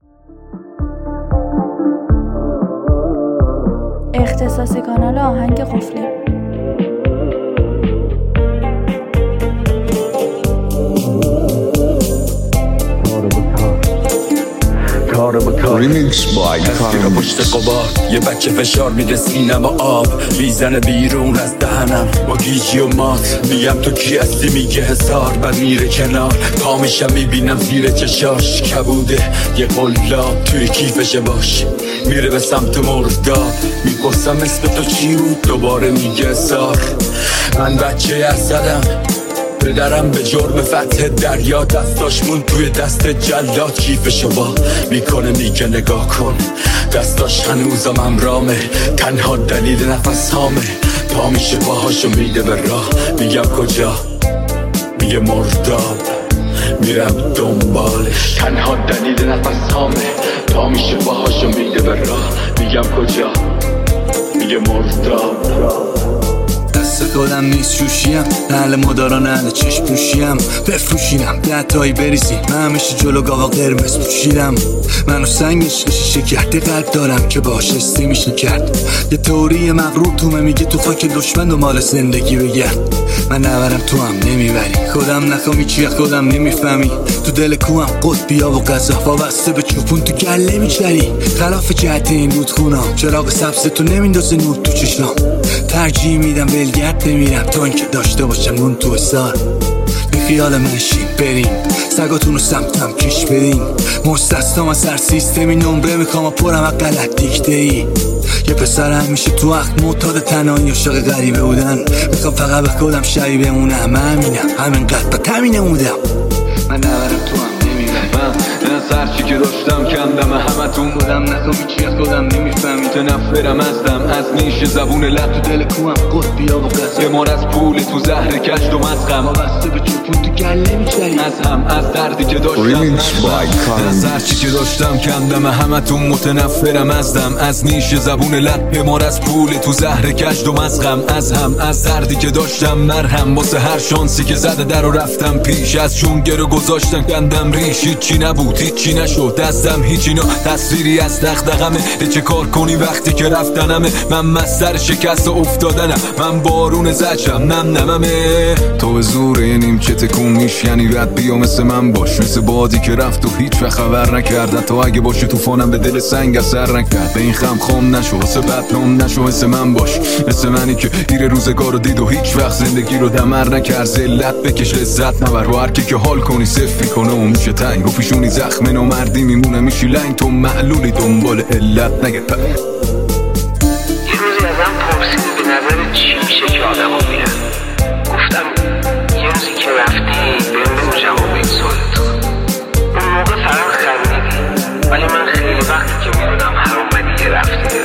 اختصاصی کانال آهنگ قفلی. ریمیکس بای کارم پشت قبار یه بچه فشار میده سینم و آب میزنه بیرون از دهنم با گیجی و مات میگم تو کی هستی میگه حسار بعد میره کنار پا میشم میبینم زیر چشاش کبوده یه قلاب توی کیفشه باش میره به سمت مرداب میپرسم اسم تو چی بود دوباره میگه حسار من بچه ازدم پدرم به جرم فتح دریا دستاش مون توی دست جلاد کیفشو با میکنه میگه نگاه کن دستاش هنوزم همرامه تنها دلیل نفس هامه پا میشه باهاشو میده به راه میگم کجا میگه مرداب میرم دنبالش تنها دلیل نفس هامه پا میشه باهاشو میده به راه میگم کجا میگه مرداب دست خودم نیست شوشیم اهل مداران اهل چشم پوشیم بفروشینم دهتایی بریزی من همیشه جلو گاوا قرمز پوشیدم منو سنگش شیشه کرده قلب دارم که باش استیمیش کرد یه تئوری مغرور تومه میگه تو خاک دشمن و مال زندگی بگرد من نبرم تو هم نمیبری خودم نخوامی چیه خودم نمیفهمی تو دل کوهم قطبیا و غذا وابسته به چوپون تو گله میچری خلاف جهت این رودخونام چراغ سبز تو نمیندازه نور تو چشام ترجیح میدم ولگرد بمیرم تا اینکه داشته باشم نون تو حسار بی خیال منشین بریم سگاتونو سمتم کش بدین مستثنام از هر سیستمی نمره میخوام و پرم از غلط دیکته ای یه پسر همیشه تو وقت معتاد تنهایی عاشق غریبه بودن میخوام فقط به خودم شبیه بمونم همینم همینقدر با تمینه بودم من نبرم تو هم نمیرم من هرچی که داشتم کندم همتون بودم نخوامی چی از خودم نمیفهمی تنفرم ازدم از نیش زبون لب تو دل کوهم قطبیا و قصد یه مار از پول تو زهر کشت و مزغم وابسته به چوپون تو گله میچری از دردی که داشتم از هرچی که داشتم کندم همتون متنفرم ازدم از نیش زبون لب یه مار از پول تو زهر کشت و مزغم از دردی که داشتم مرهم واسه هر شانسی که زده در و رفتم پیش از چون گرو گذاشتن کندم ریش هیچی نبود هیچی نشد دستم هیچی نه تصویری از دغدغمه چه کار کنی وقتی که رفتنمه من مصدر شکست و افتادنم من بارون زجرم نمه تو به زور نیمچه تکون میشکنی رد بیا مثل من باش مثل بادی که رفت و هیچ و خبر نکردن تا اگه باشه طوفانم به دل سنگ اثر نکرد به این خم نشو واسه بدنام نشو مثل من باش مثل منی که گیر روزگار رو دید و هیچ وقت زندگی رو دمر نکرد ذلت بکش لذت نبر رو هر کی که حال کنی صفر کنه و میشه تنگ و پیشونی زخم و مردی میمونه میشی لنگ تو معلولی دنبال علت نگه یه روزی ازم پرسیدی به نظر چی میشه که آدم ها میرن گفتم یه روزی که رفتی بهم بگو جواب این سوالتو اون موقع فقط خندیدی ولی من خیلی وقتی که میدونم هر اومدی که رفتی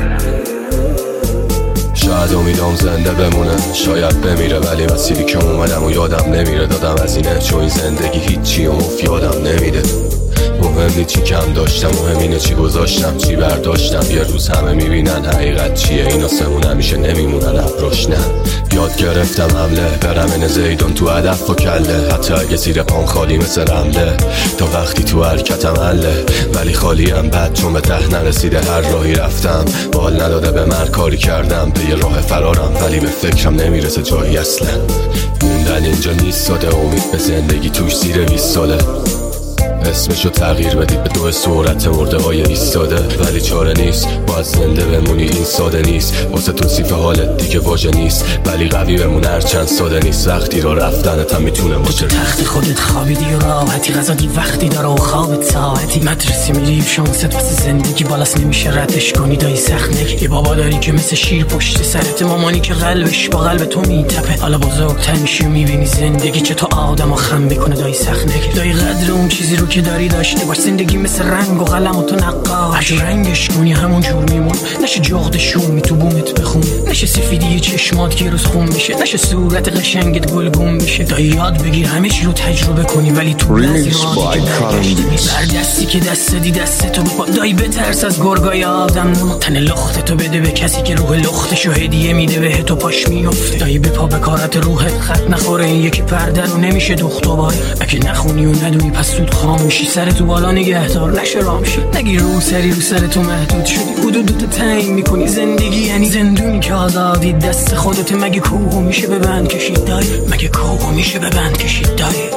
شاید امیدام زنده بمونه شاید بمیره ولی مسیری که اومدم و یادم نمیره دادم از اینه چون این زندگی هیچی و یادم نمیده مهم نیست چی کم داشتم مهم اینه چی گذاشتم چی برداشتم یه روز همه میبینن حقیقت چیه این آسمون همیشه نمیمونن ابروش نه یاد گرفتم حمله برم این زیدون تو هدف و کله حتی اگه زیر پام خالی مثل رمله تا وقتی تو حرکتم حله ولی خالیم بد چون به ته نرسیده هر راهی رفتم بال نداده به من کاری کردم به یه راه فرارم ولی به فکرم نمیرسه جایی اصلا موندن اینجا نیست ساده امید به زندگی توش زیر 20 ساله اسمشو تغییر بدید به دو صورت مرده های ایستاده ولی چاره نیست باید زنده بمونی این ساده نیست واسه توصیف حالت دیگه واژه نیست ولی قوی بمون هر چند ساده نیست وقتی رو رفتنت هم میتونه باشه تخت خودت خوابیدی و راحتی غذا وقتی داره و خوابت ساعتی مدرسه میری شانست واسه زندگی بالاست نمیشه ردش کنی دایی سخت نگی یه بابا داری که مثل شیر پشت سرت مامانی که قلبش با قلب تو میتپه حالا بزرگتر میشی و میبینی زندگی چه تو آدمو خم میکنه دایی سخت نگی دایی قدر اون چیزی رو که داری داشته باش زندگی مثل رنگ و قلم و تو نقاش رنگش کنی همون جور میمون نشه جغد شومی تو بومت بخون نشه سفیدی چشمات که روز خون بشه نشه صورت قشنگت گلگون بشه تا یاد بگیر همه چی رو تجربه کنی ولی تو بعضی راهی که برگشتی بر دستی که دست دی دست تو بپا دایی بترس از گرگای آدم تن لخت تو بده به کسی که روح لختشو هدیه میده به تو پاش میفته دایی بپا به کارت روحت خط نخوره این یکی پرده رو نمیشه دوخت دوباره اگه نخونی و ندونی پس سود خام میشی، سر تو بالا نگهدار نشه رامشی، نگیر رو سری رو سر تو محدود شدی، حدودتو تعیین میکنی، زندگی یعنی زندونی که آزادی دست خودت، مگه کوه میشه به بند کشید دایی، مگه کوه میشه به بند کشید دایی.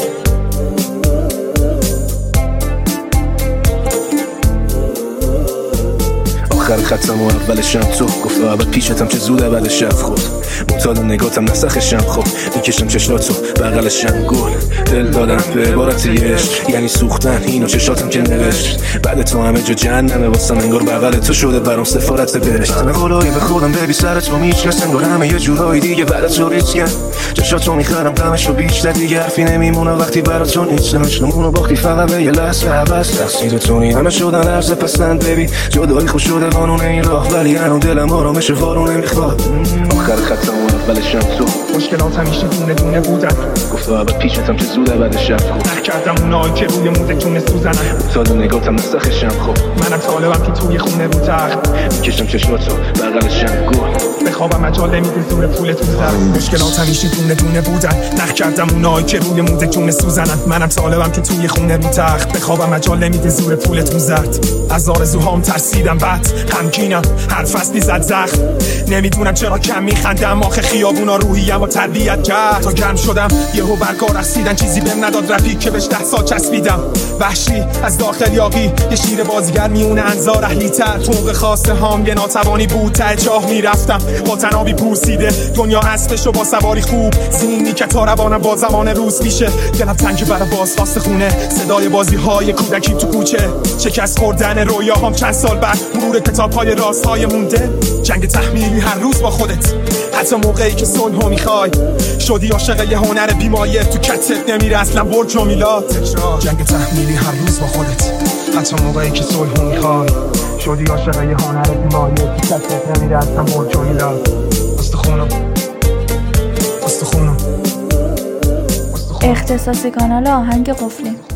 آخر خطم و اولشم تو گفت اول پیشتم چه زود اول شب خود معتاد نگاتم نسخشم خب میکشم چشاتو بغلشم گل دل دادم به عبارت عشق یعنی سوختن اینو چشاتم که نوشت بعد تو همه جا جهنمه واسم انگار بغل تو شده برام سفارت بهشت همه قولایی به خودم ببی سر تو میچنس انگار همه یه جورایی دیگه بعد تو ریچگن چشاتو میخرم غمشو بیشتر دیگه حرفی نمیمونه وقتی برات تو نیست نمشنمونو باختی فقط به یه لحظه عوض تقصیر تونی همه شدن عرض پسند ببی جدایی خوش شده قانون این راه ولی هنو دلم آرامش وارو نمیخواد آخر خطم و اولشم تو مشکلات همیشه دونه دونه بودن گفت اول پیشتم چه زود بعد شب خود نخ کردم اونایی که روی موزه تونست سوزنن معتاد نگاتم نسخشم خب منم طالبم که توی خونه رو تخت میکشم چشماتو بغلشم گل بخوابم مجال نمیده زور پول تو زد مشکلات همیشه دونه دونه بودن نخ کردم اونایی که روی موزه تونست سوزنن منم طالبم که توی خونه رو تخت بخوابم مجال نمیده زور پول تو زد از آرزوهام ترسیدم بعد غمگینم هر فصلی زد زخم نمیدونم چرا کم میخندم آخه خیابونا روحیم و تربیت کرد تا گرم شدم یهو برگار رسیدن چیزی بهم نداد رفیق که بهش 10 سال چسبیدم وحشی از داخل یاقی یه شیر بازیگر میونه انظار اهلی‌تر توق خاصه هام یه ناتوانی بود ته چاه میرفتم با تنابی پوسیده دنیا هستشو با سواری خوب زینی که تا روانم با زمان روز میشه دلم تنگ برای بازخواست خونه صدای بازی های کودکی تو کوچه شکست خوردن رویاهام چند سال بعد مرور کتاب های راست های مونده جنگ تحمیلی هر روز با خودت حتی موقعی که صلحو میخوای شدی عاشق یه هنر بیمایه تو کتت نمیره اصلا برج و میلاد جنگ تحمیلی هر روز با خودت حتی موقعی که صلحو میخوای شدی عاشق یه هنر بیمایه تو کتت نمیره اصلا برج و میلاد استخونم اختصاصی کانال آهنگ قفلی.